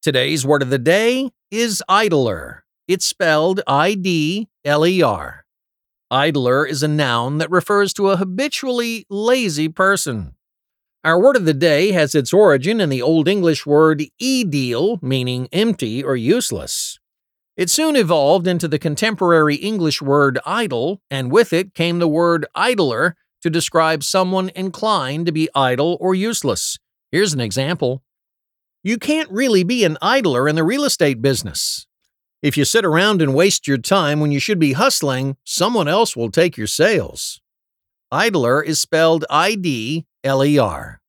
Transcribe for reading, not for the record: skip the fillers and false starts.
Today's word of the day is idler. It's spelled I-D-L-E-R. Idler is a noun that refers to a habitually lazy person. Our word of the day has its origin in the Old English word idle, meaning empty or useless. It soon evolved into the contemporary English word idle, and with it came the word idler to describe someone inclined to be idle or useless. Here's an example. You can't really be an idler in the real estate business. If you sit around and waste your time when you should be hustling, someone else will take your sales. Idler is spelled I-D-L-E-R.